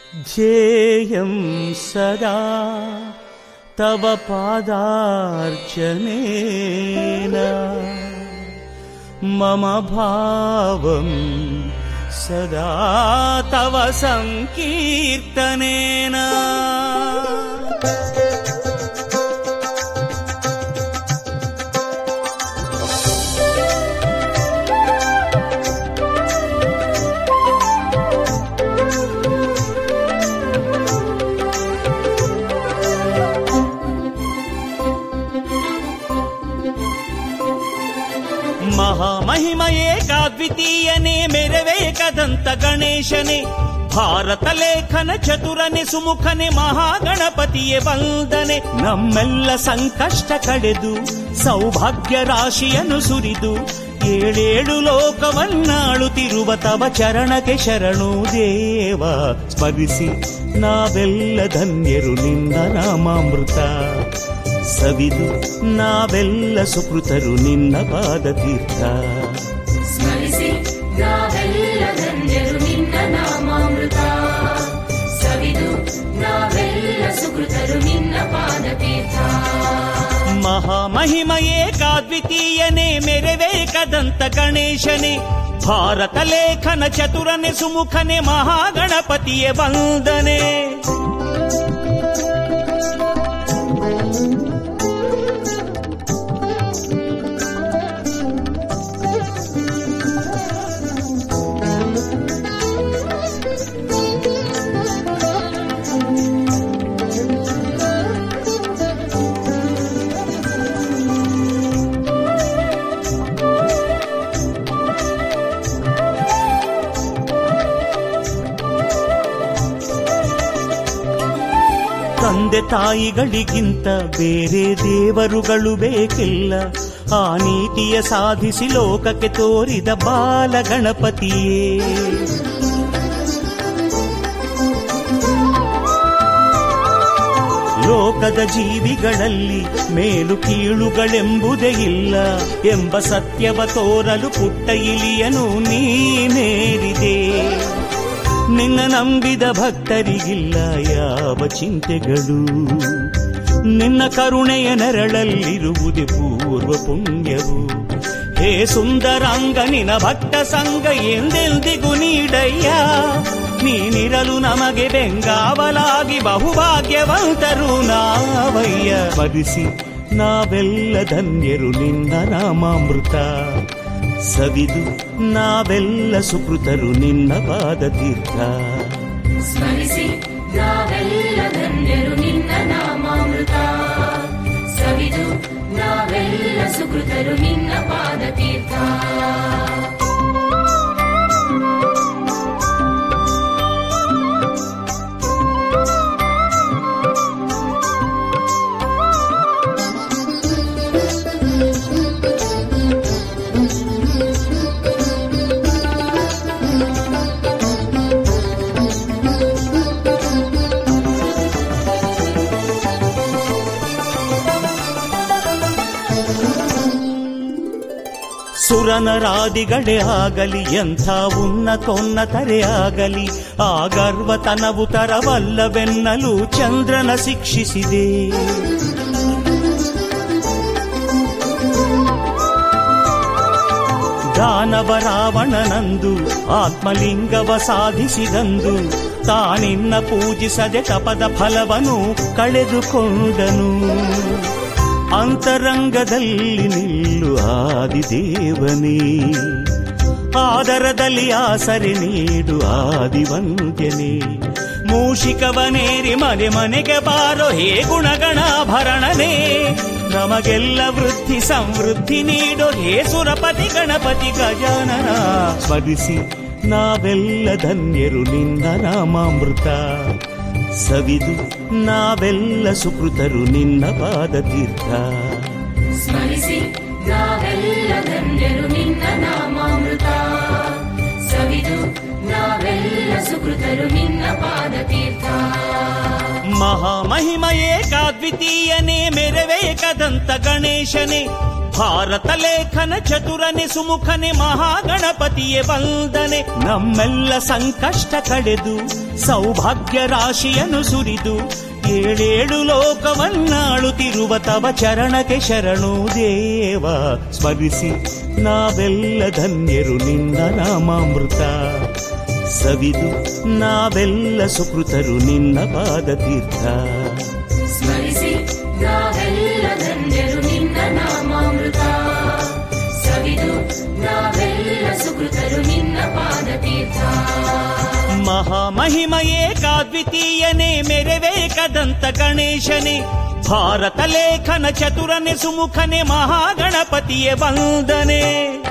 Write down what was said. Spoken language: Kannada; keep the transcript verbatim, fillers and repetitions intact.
ಧ್ಯೇಯಂ ಸದಾ ತವ ಪಾದಾರ್ಚನೇನ ಮಮ ಭಾವಂ ಸದಾ ತವ ಸಂಕೀರ್ತನೇನ. ಮಹಾಮಹಿಮಯೇಕಾದ್ವಿತೀಯನೇ ಮೆರವೇಕದಂತ ಗಣೇಶನೇ, ಭಾರತ ಲೇಖನ ಚತುರನೆ ಸುಮುಖನೆ ಮಹಾಗಣಪತಿಯೇ ವಂದನೆ. ನಮ್ಮೆಲ್ಲ ಸಂಕಷ್ಟ ಕಳೆದು ಸೌಭಾಗ್ಯ ರಾಶಿಯನ್ನು ಸುರಿದು ಏಳೇಳು ಲೋಕವನ್ನಾಳುತ್ತಿರುವ ತವ ಚರಣಕ್ಕೆ ಶರಣು ದೇವ. ಸ್ಮರಿಸಿ ನಾವೆಲ್ಲ ಧನ್ಯರು ನಿನ್ನ ನಾಮಾಮೃತ ಸವಿದು ನಾವೆಲ್ಲ ಸುಕೃತರು ನಿನ್ನ ಪಾದತೀರ್ಥ. ಸ್ಮರಿಸಿ ನಾವೆಲ್ಲ ಧನ್ಯರು ನಿನ್ನ ನಾಮಾಮೃತ ಸವಿದು ನಾವೆಲ್ಲ ಸುಕೃತರು ನಿನ್ನ ಪಾದತೀರ್ಥ. ಮಹಾಮಹಿಮಯೇಕಾದ್ವಿತೀಯನೇ ಮೆರವೇಕದಂತ ಗಣೇಶನೇ, ಭಾರತ ಲೇಖನ ಚತುರನೆ ಸುಮುಖನೆ ಮಹಾಗಣಪತಿಯೇ ವಂದನೆ. ತಂದೆ ತಾಯಿಗಳಿಗಿಂತ ಬೇರೆ ದೇವರುಗಳು ಬೇಕಿಲ್ಲ, ಆ ನೀತಿಯ ಸಾಧಿಸಿ ಲೋಕಕ್ಕೆ ತೋರಿದ ಬಾಲ ಗಣಪತಿಯೇ. ಲೋಕದ ಜೀವಿಗಳಲ್ಲಿ ಮೇಲು ಕೀಳುಗಳೆಂಬುದೇ ಇಲ್ಲ ಎಂಬ ಸತ್ಯವ ತೋರಲು ಪುಟ್ಟ ಇಲಿಯನು ನೀನೇರಿದೆ. ನಿನ್ನ ನಂಬಿದ ಭಕ್ತರಿಗಿಲ್ಲ ಯಾವ ಚಿಂತೆಗಳು, ನಿನ್ನ ಕರುಣೆಯ ನೆರಳಲ್ಲಿರುವುದೇ ಪೂರ್ವ ಪುಣ್ಯವು. ಹೇ ಸುಂದರಾಂಗ ನಿನ ಭಕ್ತ ಸಂಗ ಎಂದೆಂದಿಗೂ ನೀಡಯ್ಯ, ನೀನಿರಲು ನಮಗೆ ಬೆಂಗಾವಲಾಗಿ ಬಹುಭಾಗ್ಯವಂತರು ನಾವಯ್ಯ. ಸ್ಮರಿಸಿ ನಾವೆಲ್ಲ ಧನ್ಯರು ನಿನ್ನ ನಾಮಾಮೃತ ಸವಿದು ನಾವೆಲ್ಲ ಸುಕೃತರು ನಿನ್ನ ಪಾದತೀರ್ಥ. ಸ್ಮರಿಸಿ ನಾವೆಲ್ಲ ಧನ್ಯರು ನಿನ್ನ ನಾಮಾಮೃತ ಸವಿದು ನಾವೆಲ್ಲ ಸುಕೃತರು ನಿನ್ನ ಪಾದತೀರ್ಥ. ಸುರನರಾದಿಗಳೇ ಆಗಲಿ ಎಂಥ ಉನ್ನತೋನ್ನತರೇ ಆಗಲಿ, ಆ ಗರ್ವತನವು ತರವಲ್ಲವೆನ್ನಲು ಚಂದ್ರನ ಶಿಕ್ಷಿಸಿದೆ. ದಾನವ ರಾವಣನಂದು ಆತ್ಮಲಿಂಗವ ಸಾಧಿಸಿದಂದು, ತಾನಿನ್ನ ಪೂಜಿಸದೆ ತಪದ ಫಲವನು ಕಳೆದುಕೊಂಡನು. ಅಂತರಂಗದಲ್ಲಿ ನಿಲ್ಲು ಆದಿದೇವನೇ, ಆದರದಲ್ಲಿ ಆಸರೆ ನೀಡು ಆದಿವಂದ್ಯನೇ. ಮೂಷಿಕವನೇರಿ ಮನೆ ಮನೆಗೆ ಬಾರೋ ಹೇ ಗುಣಗಣಾಭರಣನೇ, ನಮಗೆಲ್ಲ ವೃದ್ಧಿ ಸಮೃದ್ಧಿ ನೀಡೋ ಹೇ ಸುರಪತಿ ಗಣಪತಿ ಗಜಾನನ. ಸ್ಮರಿಸಿ ನಾವೆಲ್ಲ ಧನ್ಯರು ನಿನ್ನ ನಾಮಾಮೃತ ಸವಿದು ನಾವೆಲ್ಲ ಸುಕೃತರು ನಿನ್ನ ಪಾದತೀರ್ಥ. ಸ್ಮರಿಸಿ ನಾವೆಲ್ಲ ಧನ್ಯರು ನಿನ್ನ ನಾಮಾಮೃತ ಸವಿದು ನಾವೆಲ್ಲ ಸುಕೃತರು ನಿನ್ನ ಪಾದತೀರ್ಥ. ಮಹಾಮಹಿಮಯೇಕಾದ್ವಿತೀಯನೇ ಮೆರವೇಕದಂತ ಗಣೇಶನೇ, ಭಾರತ ಲೇಖನ ಚತುರನೆ ಸುಮುಖನೆ ಮಹಾಗಣಪತಿಯೇ ವಂದನೆ. ನಮ್ಮೆಲ್ಲ ಸಂಕಷ್ಟ ಕಳೆದು ಸೌಭಾಗ್ಯ ರಾಶಿಯನ್ನು ಸುರಿದು ಏಳೇಳು ಲೋಕವನ್ನಾಳುತ್ತಿರುವ ತವ ಚರಣಕ್ಕೆ ಶರಣು ದೇವ. ಸ್ಮರಿಸಿ ನಾವೆಲ್ಲ ಧನ್ಯರು ನಿನ್ನ ನಾಮಾಮೃತ, ಸವಿದು ನಾವೆಲ್ಲ ಸುಕೃತರು ನಿನ್ನ ಪಾದತೀರ್ಥ. ಸ್ಮರಿಸಿ ನಾವೆಲ್ಲ ಧನ್ಯರು ನಿನ್ನ ನಾಮಾಮೃತ, ಸವಿದು ನಾವೆಲ್ಲ ಸುಕೃತರು ನಿನ್ನ ಪಾದತೀರ್ಥ. ಮಹಾಮಹಿಮ ಏಕಾದ್ವಿತೀಯನೇ ಮೆರವೇ ಕದಂತ ಗಣೇಶನೇ, ಭಾರತ ಲೇಖನ ಚತುರನೆ ಸುಮುಖನೆ ಮಹಾಗಣಪತಿಯ ವಂದನೆ.